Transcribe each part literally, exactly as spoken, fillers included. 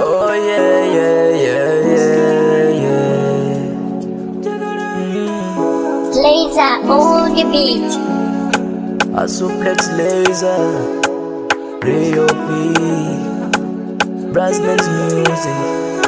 Oh yeah, yeah, yeah, yeah, yeah. Laser on the beat. A suplex laser, Rio P, Brassman's music.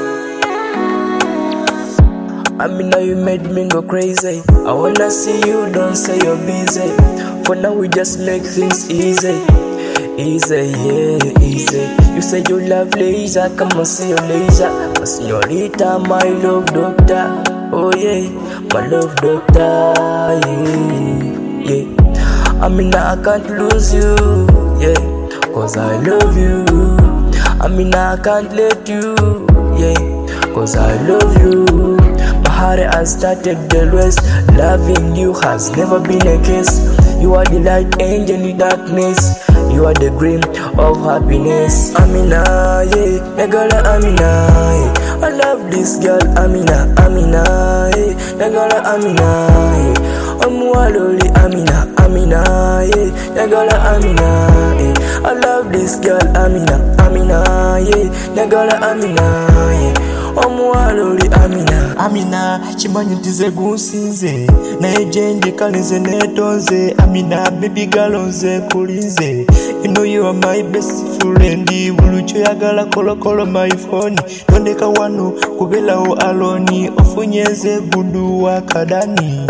I mean now you made me go crazy. I wanna see you, don't say you're busy. For now we just make things easy. Easy, yeah, easy. You say you love laser, come and see your laser. My señorita, my love doctor. Oh yeah, my love doctor, yeah, yeah. I mean I can't lose you, yeah, cause I love you. I mean I can't let you, yeah, cause I love you. My heart has started the rest. Loving you has never been a case. You are the light angel in darkness. You are the gleam of happiness. Amina, yeah, the girl Amina, yeah. I love this girl Amina, Amina, yeah, the girl Amina, yeah. I'm waloli Amina, Amina, yeah, the girl Amina, yeah. I love this girl Amina, Amina, yeah, the girl Amina, yeah. Omuwaloli Amina Amina chimanyi ntize gunsinze naye gyendi kale nze neetonze Amina baby girl nze kulinze You know you are my best friend Buli kyoyagala kolokolo my phone Tondeka wano kubelawo aloni Ofunye nze gudu wa kadani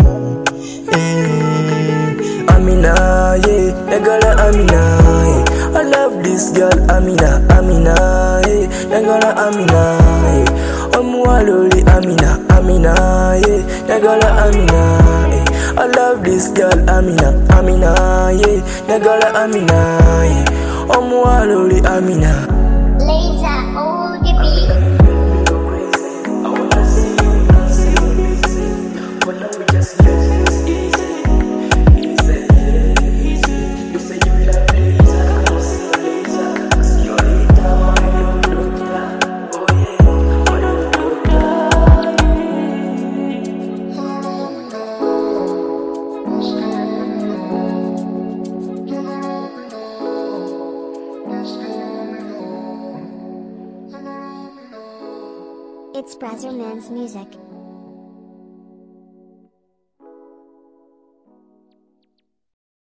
eh. Amina, yeah, the girl Amina, yeah. I love this girl Amina, Amina, yeah, the girl Amina, yeah. Omuwaloli Amina, Amina, yeah, the girl Amina, yeah. I love this girl Amina, Amina, yeah, the girl Amina, yeah. Omuwaloli Amina. Laser on the beat. It's Brazzerman's music.